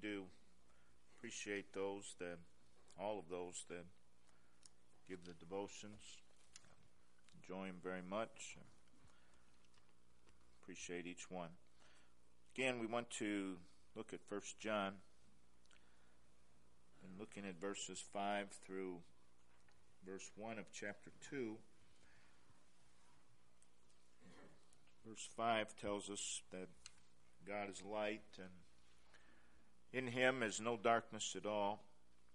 do appreciate all of those that give the devotions. Enjoy them very much. Appreciate each one. Again, we want to look at 1 John and looking at verses 5 through verse 1 of chapter 2. Verse 5 tells us that God is light, and in Him is no darkness at all.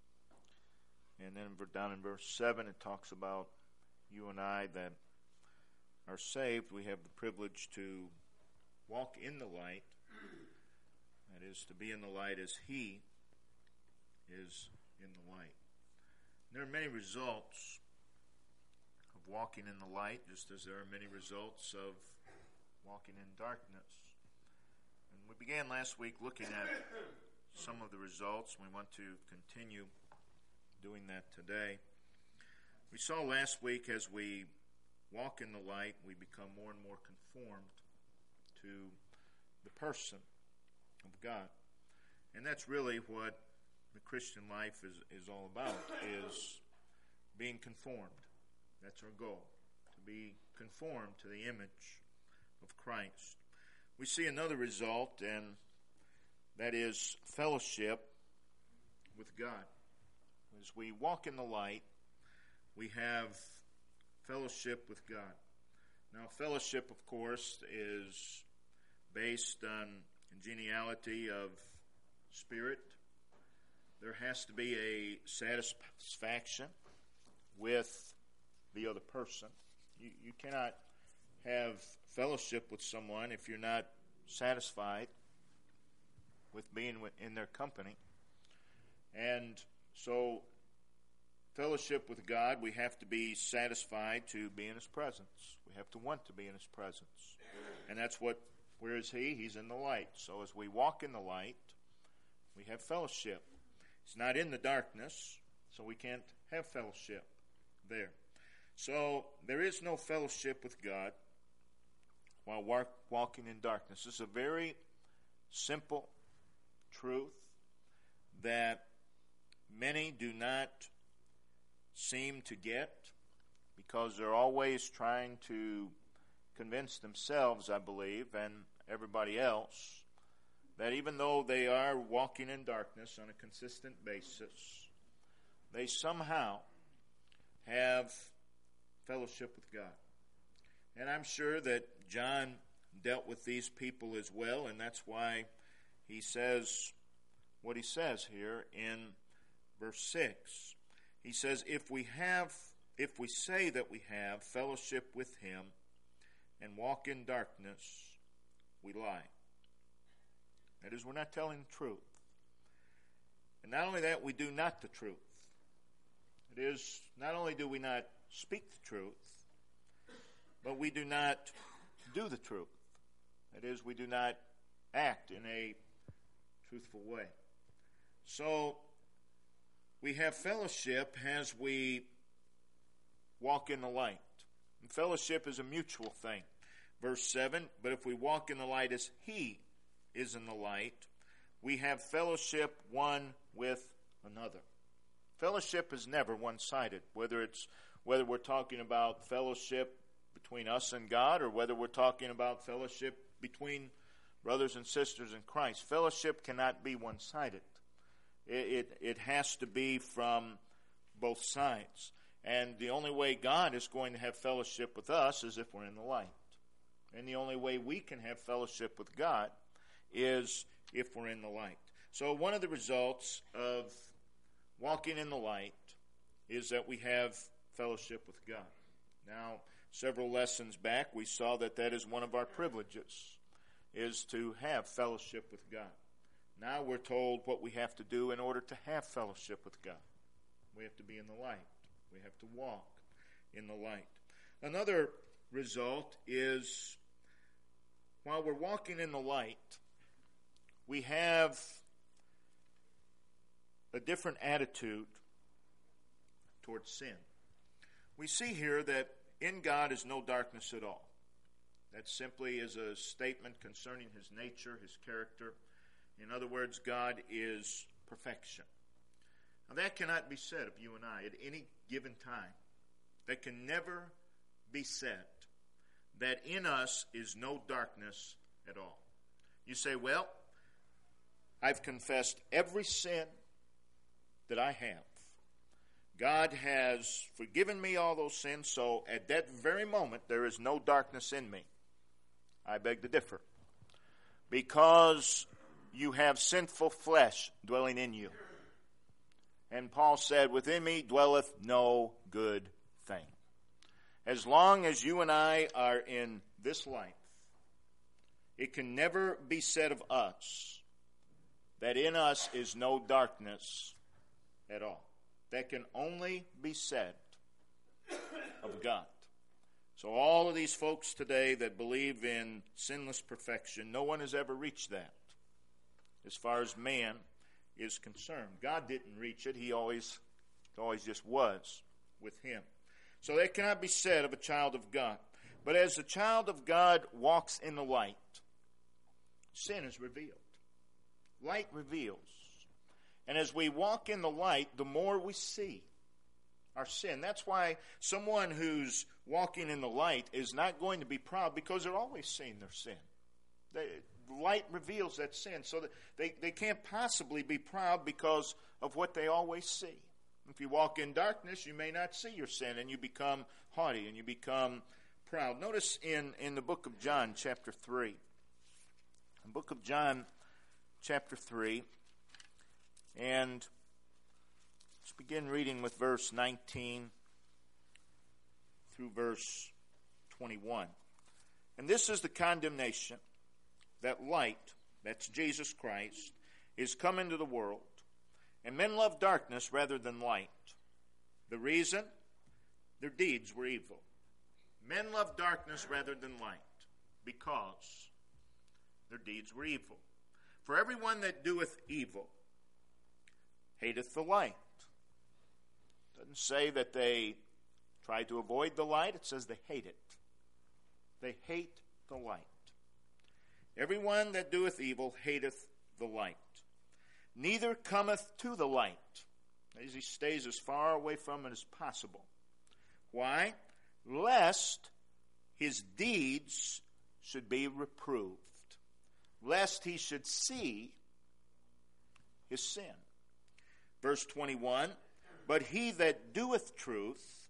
And then down in verse 7 it talks about you and I that are saved. We have the privilege to walk in the light. That is, to be in the light as He is in the light. There are many results of walking in the light, just as there are many results of walking in darkness. And we began last week looking at some of the results. We want to continue doing that today. We saw last week as we walk in the light, we become more and more conformed to the person of God. And that's really what the Christian life is all about, is being conformed. That's our goal, to be conformed to the image of Christ. We see another result, and that is fellowship with God. As we walk in the light, we have fellowship with God. Now, fellowship, of course, is based on geniality of spirit. There has to be a satisfaction with the other person. You cannot have fellowship with someone if you're not satisfied with being in their company. And so, fellowship with God, we have to be satisfied to be in His presence. We have to want to be in His presence. And that's where is He? He's in the light. So as we walk in the light, we have fellowship. He's not in the darkness, so we can't have fellowship there. So there is no fellowship with God while walking in darkness. This is a very simple truth that many do not seem to get, because they're always trying to convince themselves, I believe, and everybody else, that even though they are walking in darkness on a consistent basis, they somehow have fellowship with God. And I'm sure that John dealt with these people as well, and that's why he says what he says here in verse 6. He says, if we say that we have fellowship with Him and walk in darkness, we lie. That is, we're not telling the truth. And not only that, we do not the truth. It is, not only do we not speak the truth, but we do not do the truth. That is, we do not act in a truthful way. So, we have fellowship as we walk in the light. And fellowship is a mutual thing. Verse 7, but if we walk in the light as He is in the light, we have fellowship one with another. Fellowship is never one-sided, whether we're talking about fellowship between us and God, or whether we're talking about fellowship between brothers and sisters in Christ. Fellowship cannot be one-sided. It has to be from both sides. And the only way God is going to have fellowship with us is if we're in the light. And the only way we can have fellowship with God is if we're in the light. So one of the results of walking in the light is that we have fellowship with God. Now, several lessons back, we saw that is one of our privileges, is to have fellowship with God. Now we're told what we have to do in order to have fellowship with God. We have to be in the light. We have to walk in the light. Another result is, while we're walking in the light, we have a different attitude towards sin. We see here that in God is no darkness at all. That simply is a statement concerning His nature, His character, In other words, God is perfection. Now that cannot be said of you and I at any given time. That can never be said, that in us is no darkness at all. You say, well, I've confessed every sin that I have. God has forgiven me all those sins, so at that very moment there is no darkness in me. I beg to differ. Because you have sinful flesh dwelling in you. And Paul said, within me dwelleth no good thing. As long as you and I are in this life, it can never be said of us that in us is no darkness at all. That can only be said of God. So all of these folks today that believe in sinless perfection, no one has ever reached that as far as man is concerned. God didn't reach it. He always just was with him. So that cannot be said of a child of God. But as the child of God walks in the light, sin is revealed. Light reveals. And as we walk in the light, the more we see our sin. That's why someone who's walking in the light is not going to be proud, because they're always seeing their sin. The light reveals that sin. So that they can't possibly be proud because of what they always see. If you walk in darkness, you may not see your sin, and you become haughty, and you become proud. Notice in the book of John, chapter 3. The book of John, chapter 3. And let's begin reading with verse 19 through verse 21. And this is the condemnation, that light, that's Jesus Christ, is come into the world. And men love darkness rather than light. The reason? Their deeds were evil. Men love darkness rather than light, because their deeds were evil. For everyone that doeth evil hateth the light. It doesn't say that they try to avoid the light. It says they hate it. They hate the light. Everyone that doeth evil hateth the light. Neither cometh to the light. As he stays as far away from it as possible. Why? Lest his deeds should be reproved. Lest he should see his sin. Verse 21, but he that doeth truth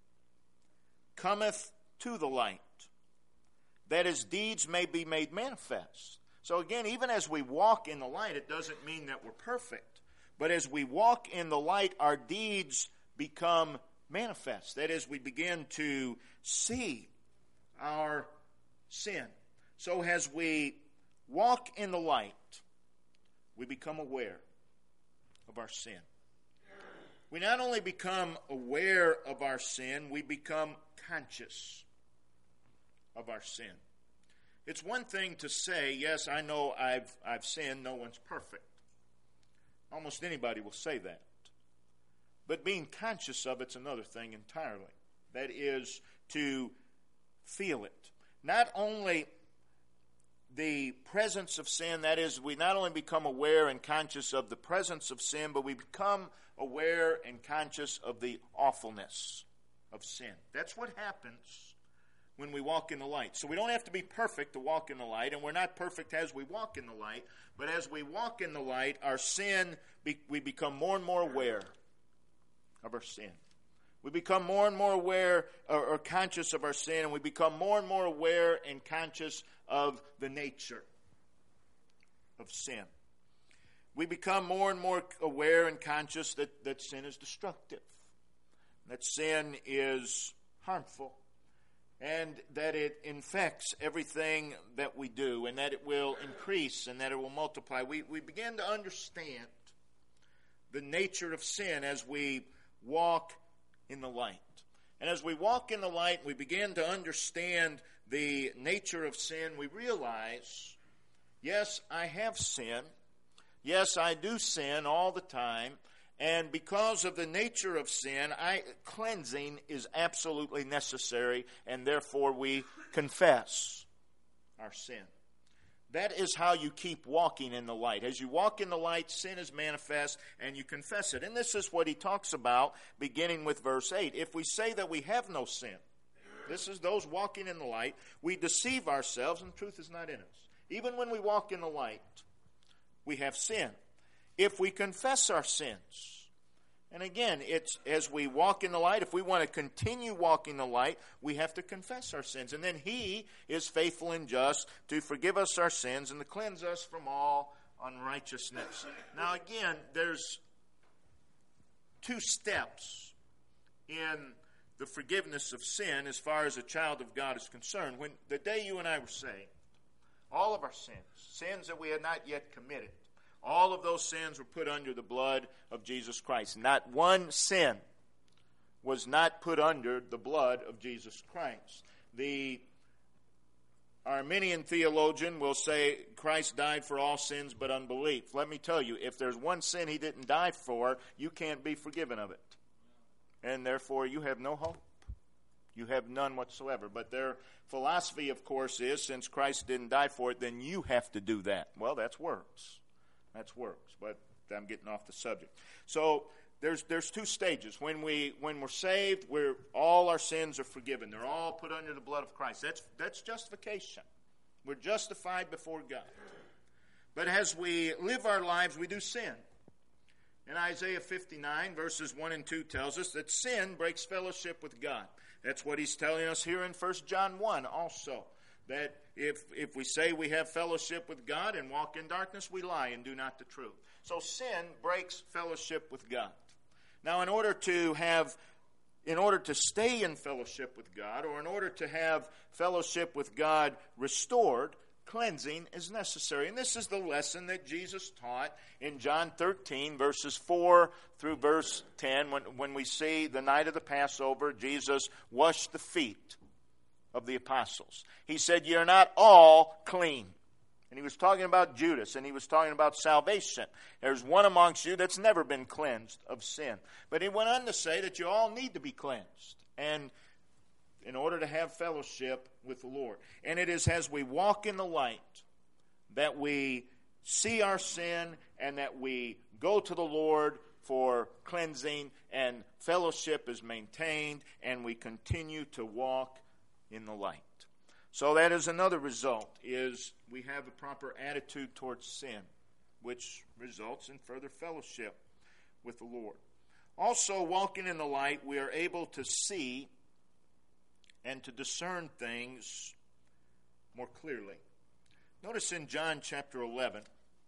cometh to the light, that his deeds may be made manifest. So again, even as we walk in the light, it doesn't mean that we're perfect. But as we walk in the light, our deeds become manifest. That is, we begin to see our sin. So as we walk in the light, we become aware of our sin. We not only become aware of our sin, we become conscious of our sin. It's one thing to say, yes, I know I've sinned, no one's perfect. Almost anybody will say that. But being conscious of it's another thing entirely. That is to feel it. Not only the presence of sin, that is, we not only become aware and conscious of the presence of sin, but we become aware and conscious of the awfulness of sin. That's what happens when we walk in the light. So we don't have to be perfect to walk in the light, and we're not perfect as we walk in the light, but as we walk in the light, our sin, we become more and more aware of our sin. We become more and more aware or conscious of our sin, and we become more and more aware and conscious of the nature of sin. We become more and more aware and conscious that sin is destructive, that sin is harmful, and that it infects everything that we do, and that it will increase and that it will multiply. We begin to understand the nature of sin as we walk in the light. And as we walk in the light, we begin to understand the nature of sin. We realize, yes, I have sinned. Yes, I do sin all the time. And because of the nature of sin, cleansing is absolutely necessary, and therefore we confess our sin. That is how you keep walking in the light. As you walk in the light, sin is manifest, and you confess it. And this is what he talks about, beginning with verse 8. If we say that we have no sin, this is those walking in the light, we deceive ourselves, and the truth is not in us. Even when we walk in the light, we have sin. If we confess our sins, and again, it's as we walk in the light, if we want to continue walking the light, we have to confess our sins. And then he is faithful and just to forgive us our sins and to cleanse us from all unrighteousness. Now again, there's two steps in the forgiveness of sin as far as a child of God is concerned. When the day you and I were saved, all of our sins that we had not yet committed, all of those sins were put under the blood of Jesus Christ. Not one sin was not put under the blood of Jesus Christ. The Arminian theologian will say Christ died for all sins but unbelief. Let me tell you, if there's one sin he didn't die for, you can't be forgiven of it. And therefore you have no hope. You have none whatsoever. But their philosophy, of course, is since Christ didn't die for it, then you have to do that. Well, that's works. That's works, but I'm getting off the subject. So there's two stages. When we're saved, all our sins are forgiven. They're all put under the blood of Christ. That's justification. We're justified before God. But as we live our lives, we do sin. And Isaiah 59, verses 1 and 2 tells us that sin breaks fellowship with God. That's what he's telling us here in 1 John 1 also. That if we say we have fellowship with God and walk in darkness, we lie and do not the truth. So sin breaks fellowship with God. Now, in order to stay in fellowship with God, or in order to have fellowship with God restored, cleansing is necessary. And this is the lesson that Jesus taught in John 13, verses 4 through verse 10, when we see the night of the Passover, Jesus washed the feet of the apostles. He said, "You're not all clean." And he was talking about Judas, and he was talking about salvation. There's one amongst you that's never been cleansed of sin. But he went on to say that you all need to be cleansed, and in order to have fellowship with the Lord. And it is as we walk in the light that we see our sin and that we go to the Lord for cleansing, and fellowship is maintained, and we continue to walk in the light. So that is another result, is we have a proper attitude towards sin, which results in further fellowship with the Lord. Also, walking in the light, we are able to see and to discern things more clearly. Notice in John chapter 11,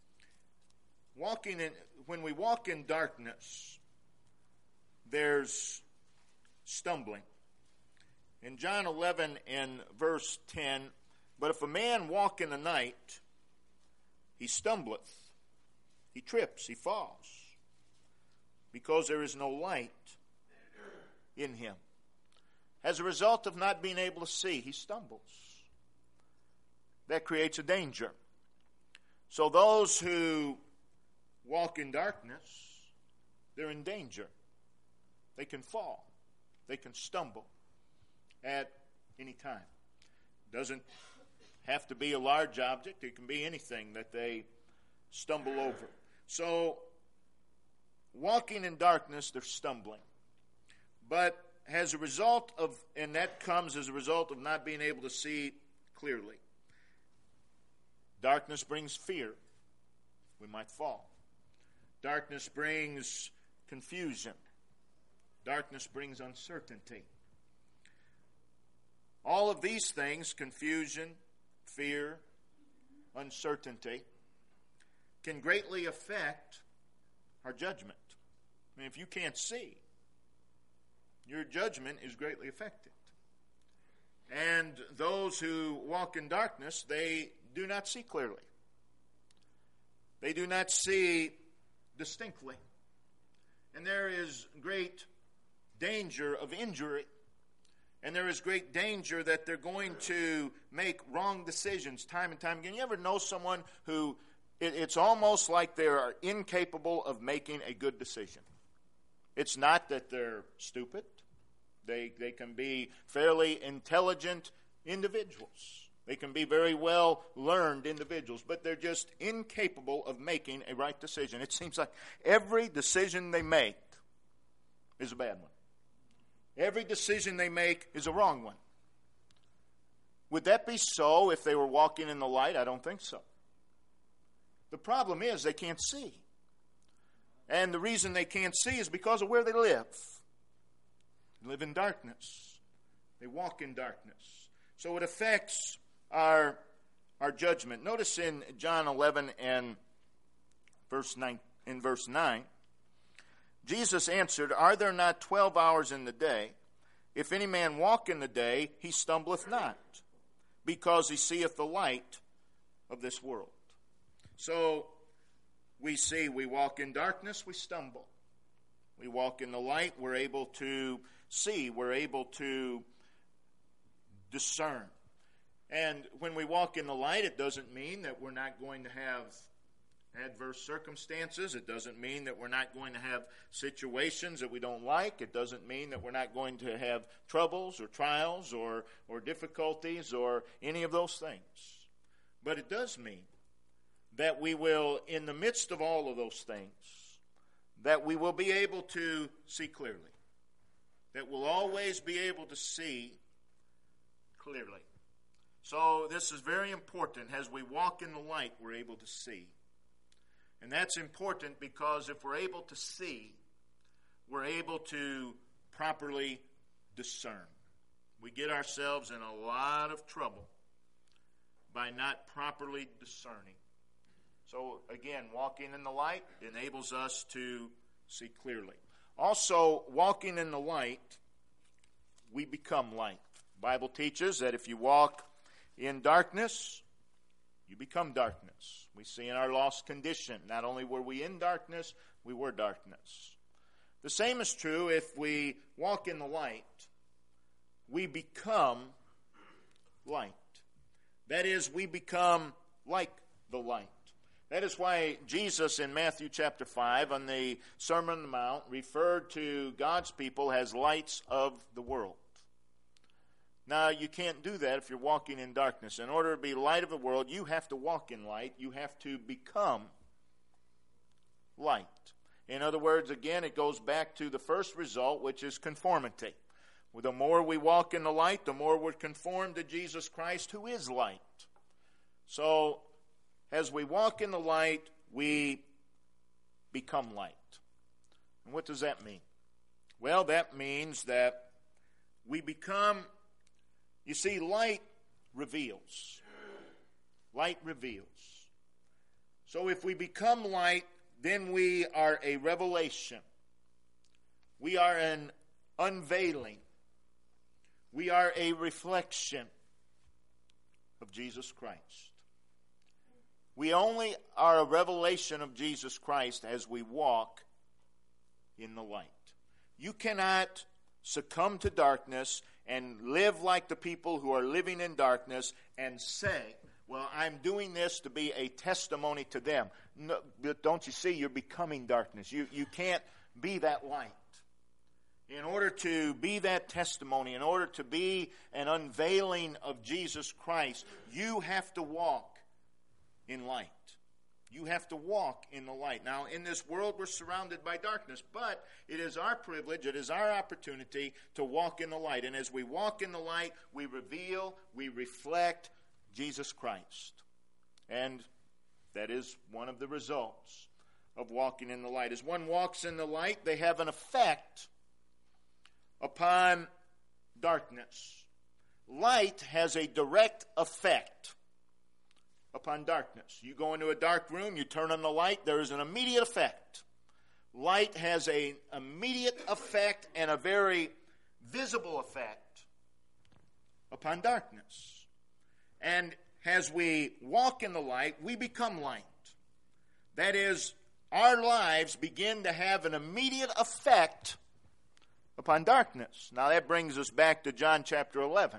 when we walk in darkness, there's stumbling. In John 11 and verse 10, "But if a man walk in the night, he stumbleth, he trips, he falls, because there is no light in him." As a result of not being able to see, he stumbles. That creates a danger. So those who walk in darkness, they're in danger. They can fall. They can stumble at any time. It doesn't have to be a large object. It can be anything that they stumble over. So, walking in darkness, they're stumbling. But as a result of, and that comes as a result of not being able to see clearly. Darkness brings fear. We might fall. Darkness brings confusion. Darkness brings uncertainty. All of these things, confusion, fear, uncertainty, can greatly affect our judgment. I mean, if you can't see, your judgment is greatly affected. And those who walk in darkness, they do not see clearly. They do not see distinctly. And there is great danger of injury. And there is great danger that they're going to make wrong decisions time and time again. You ever know someone who, it's almost like they are incapable of making a good decision? It's not that they're stupid. They can be fairly intelligent individuals. They can be very well learned individuals, but they're just incapable of making a right decision. It seems like every decision they make is a bad one. Every decision they make is a wrong one. Would that be so if they were walking in the light? I don't think so. The problem is they can't see. And the reason they can't see is because of where they live. They live in darkness. They walk in darkness. So it affects our judgment. Notice in John 11 and verse 9, Jesus answered, "Are there not 12 hours in the day? If any man walk in the day, he stumbleth not, because he seeth the light of this world." So we see we walk in darkness, we stumble. We walk in the light, we're able to see, we're able to discern. And when we walk in the light, it doesn't mean that we're not going to have adverse circumstances. It doesn't mean that we're not going to have situations that we don't like. It doesn't mean that we're not going to have troubles or trials or difficulties or any of those things. But it does mean that we will, in the midst of all of those things, that we will be able to see clearly. That we'll always be able to see clearly. So this is very important. As we walk in the light, we're able to see. And that's important because if we're able to see, we're able to properly discern. We get ourselves in a lot of trouble by not properly discerning. So again, walking in the light enables us to see clearly. Also, walking in the light, we become light. The Bible teaches that if you walk in darkness, you become darkness. We see in our lost condition, not only were we in darkness, we were darkness. The same is true if we walk in the light, we become light. That is, we become like the light. That is why Jesus in Matthew chapter 5 on the Sermon on the Mount referred to God's people as lights of the world. Now, you can't do that if you're walking in darkness. In order to be light of the world, you have to walk in light. You have to become light. In other words, again, it goes back to the first result, which is conformity. The more we walk in the light, the more we're conformed to Jesus Christ, who is light. So, as we walk in the light, we become light. And what does that mean? Well, that means that we become, you see, light reveals. Light reveals. So if we become light, then we are a revelation. We are an unveiling. We are a reflection of Jesus Christ. We only are a revelation of Jesus Christ as we walk in the light. You cannot succumb to darkness and live like the people who are living in darkness and say, well, I'm doing this to be a testimony to them. No, don't you see, you're becoming darkness. You can't be that light. In order to be that testimony, in order to be an unveiling of Jesus Christ, you have to walk in light. You have to walk in the light. Now, in this world, we're surrounded by darkness, but it is our privilege, it is our opportunity to walk in the light. And as we walk in the light, we reveal, we reflect Jesus Christ. And that is one of the results of walking in the light. As one walks in the light, they have an effect upon darkness. Light has a direct effect upon darkness. You go into a dark room, you turn on the light, there is an immediate effect. Light has an immediate effect and a very visible effect upon darkness. And as we walk in the light, we become light. That is, our lives begin to have an immediate effect upon darkness. Now that brings us back to John chapter 11.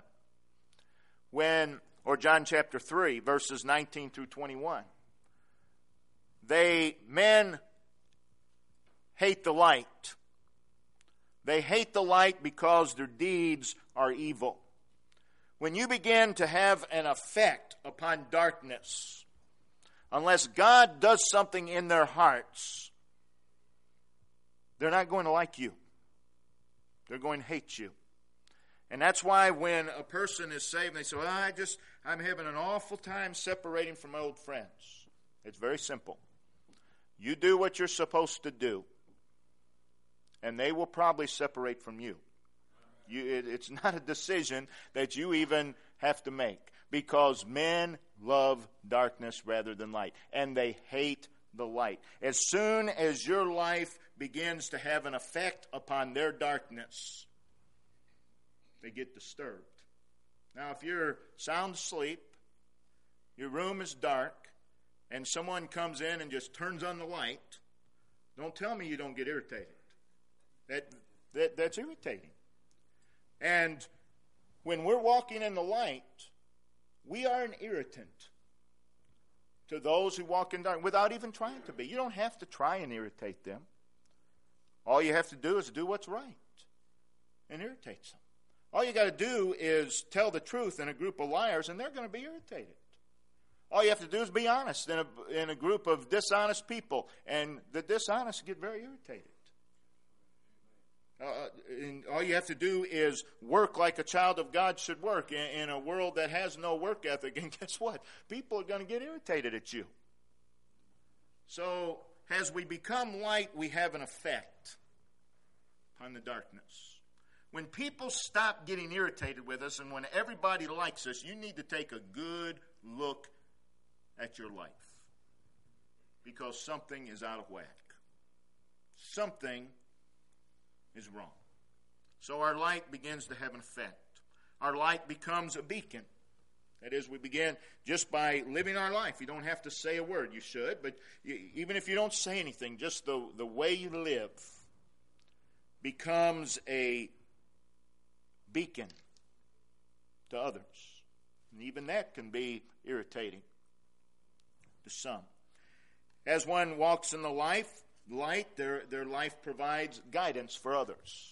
Or John chapter 3, verses 19 through 21. Men hate the light. They hate the light because their deeds are evil. when you begin to have an effect upon darkness, unless God does something in their hearts, they're not going to like you. They're going to hate you. And that's why when a person is saved, they say, well, I'm having an awful time separating from my old friends. It's very simple. You do what you're supposed to do, and they will probably separate from you. It's not a decision that you even have to make, because men love darkness rather than light, and they hate the light. As soon as your life begins to have an effect upon their darkness, they get disturbed. Now, if you're sound asleep, your room is dark, and someone comes in and just turns on the light, don't tell me you don't get irritated. That's irritating. And when we're walking in the light, we are an irritant to those who walk in darkness without even trying to be. You don't have to try and irritate them. All you have to do is do what's right and irritate them. All you got to do is tell the truth in a group of liars, and they're going to be irritated. All you have to do is be honest in a group of dishonest people, and the dishonest get very irritated. And all you have to do is work like a child of God should work in a world that has no work ethic. And guess what? People are going to get irritated at you. So as we become light, we have an effect upon the darkness. When people stop getting irritated with us and when everybody likes us, you need to take a good look at your life, because something is out of whack. Something is wrong. So our light begins to have an effect. Our light becomes a beacon. That is, we begin just by living our life. You don't have to say a word. You should, but even if you don't say anything, just the way you live becomes a beacon to others. And even that can be irritating to some. As one walks in the light, their life provides guidance for others.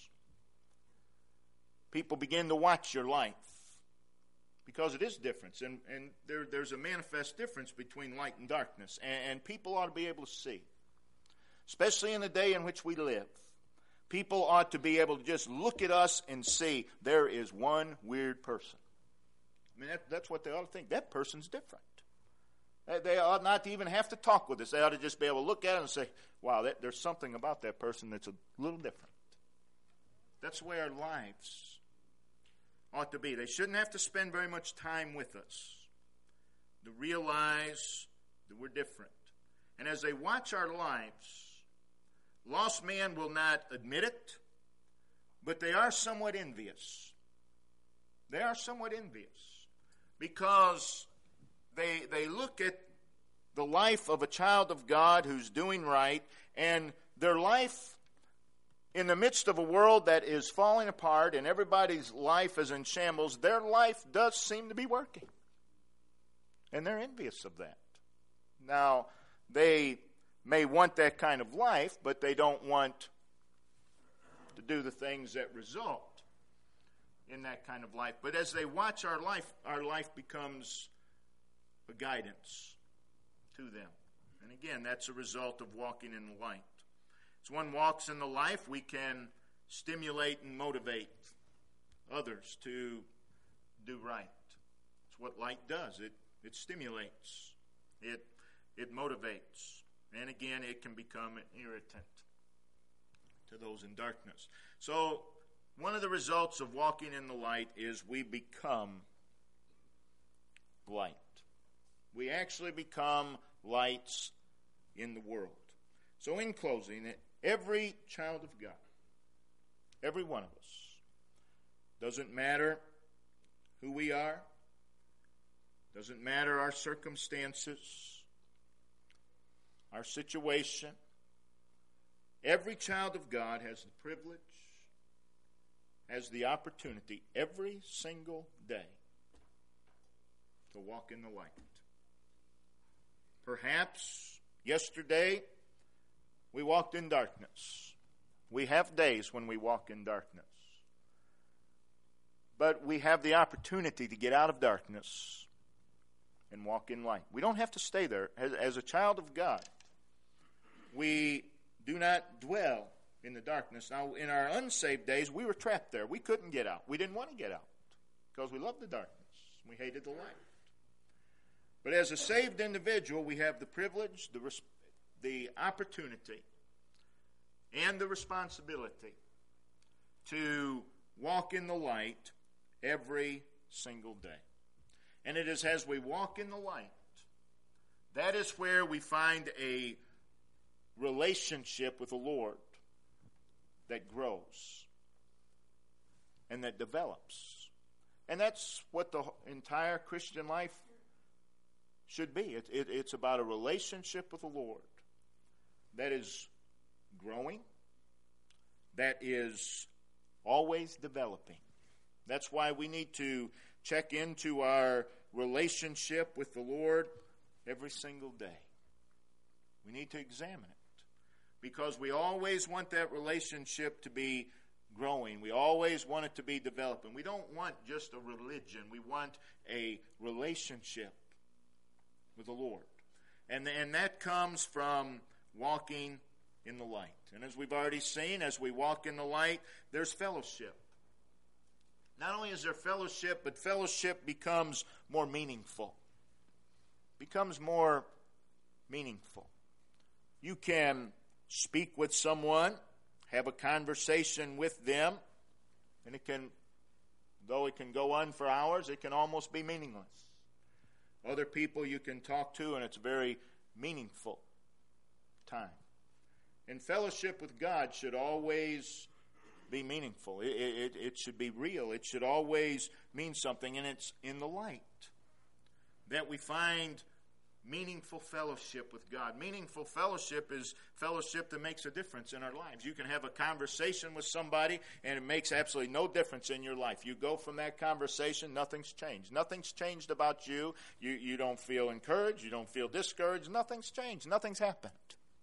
People begin to watch your life because it is different. And there's a manifest difference between light and darkness. And people ought to be able to see. Especially in the day in which we live. People ought to be able to just look at us and see there is one weird person. I mean, that's what they ought to think. That person's different. They ought not to even have to talk with us. They ought to just be able to look at it and say, wow, there's something about that person that's a little different. That's the way our lives ought to be. They shouldn't have to spend very much time with us to realize that we're different. And as they watch our lives, lost men will not admit it, but they are somewhat envious. They are somewhat envious because they look at the life of a child of God who's doing right, and their life in the midst of a world that is falling apart and everybody's life is in shambles, their life does seem to be working. And they're envious of that. Now, they may want that kind of life, but they don't want to do the things that result in that kind of life. But as they watch our life becomes a guidance to them. And again, that's a result of walking in the light. As one walks in the life, we can stimulate and motivate others to do right. It's what light does. It stimulates. It motivates. And again, it can become an irritant to those in darkness. So, one of the results of walking in the light is we become light. We actually become lights in the world. So in closing, every child of God, every one of us, doesn't matter who we are, doesn't matter our circumstances, our situation, every child of God has the privilege, has the opportunity every single day to walk in the light. Perhaps yesterday we walked in darkness. We have days when we walk in darkness. but we have the opportunity to get out of darkness and walk in light. We don't have to stay there. As a child of God, we do not dwell in the darkness. Now, in our unsaved days, we were trapped there. We couldn't get out. We didn't want to get out because we loved the darkness. We hated the light. But as a saved individual, we have the privilege, the opportunity, and the responsibility to walk in the light every single day. And it is as we walk in the light, that is where we find a relationship with the Lord that grows and that develops. And that's what the entire Christian life should be. It's about a relationship with the Lord that is growing, that is always developing. That's why we need to check into our relationship with the Lord every single day. We need to examine it because we always want that relationship to be growing. We always want it to be developing. We don't want just a religion. We want a relationship with the Lord. And that comes from walking in the light. And as we've already seen, as we walk in the light, there's fellowship. Not only is there fellowship, but fellowship becomes more meaningful. Becomes more meaningful. You can speak with someone, have a conversation with them, and though it can go on for hours, it can almost be meaningless. Other people you can talk to, and it's a very meaningful time. And fellowship with God should always be meaningful. It should be real. It should always mean something, and it's in the light that we find meaningful fellowship with God. Meaningful fellowship is fellowship that makes a difference in our lives. You can have a conversation with somebody, and it makes absolutely no difference in your life. You go from that conversation, nothing's changed. Nothing's changed about you. You don't feel encouraged. You don't feel discouraged. Nothing's changed. Nothing's happened.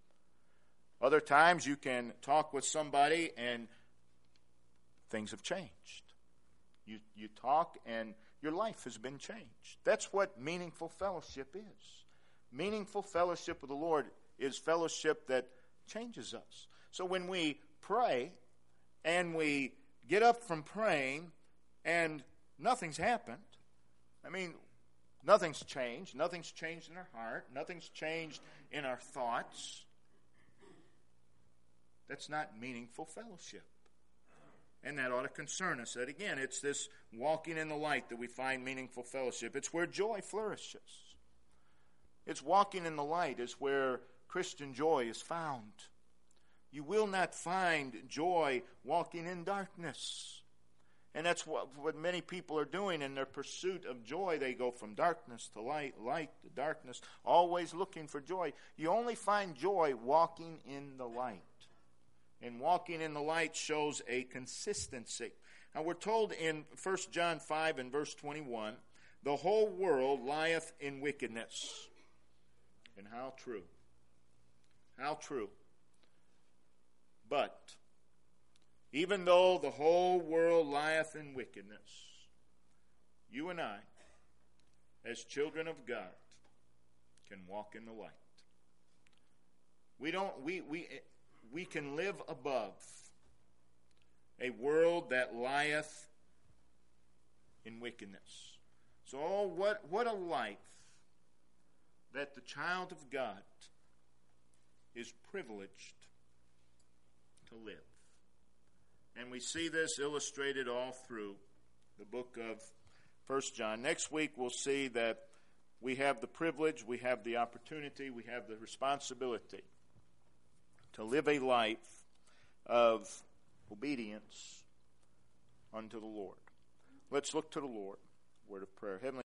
Other times you can talk with somebody and things have changed. You talk and your life has been changed. That's what meaningful fellowship is. Meaningful fellowship with the Lord is fellowship that changes us. So when we pray and we get up from praying and nothing's happened, nothing's changed. Nothing's changed in our heart. Nothing's changed in our thoughts. That's not meaningful fellowship. And that ought to concern us. That again, it's this walking in the light that we find meaningful fellowship. It's where joy flourishes. It's walking in the light is where Christian joy is found. You will not find joy walking in darkness. And that's what many people are doing in their pursuit of joy. They go from darkness to light, light to darkness, always looking for joy. You only find joy walking in the light. And walking in the light shows a consistency. Now we're told in 1 John 5 and verse 21, the whole world lieth in wickedness. And how true. How true. But even though the whole world lieth in wickedness, you and I, as children of God, can walk in the light. We can live above a world that lieth in wickedness. So what a life that the child of God is privileged to live. And we see this illustrated all through the book of 1 John. Next week we'll see that we have the privilege, we have the opportunity, we have the responsibility to live a life of obedience unto the Lord. Let's look to the Lord. Word of prayer. Heavenly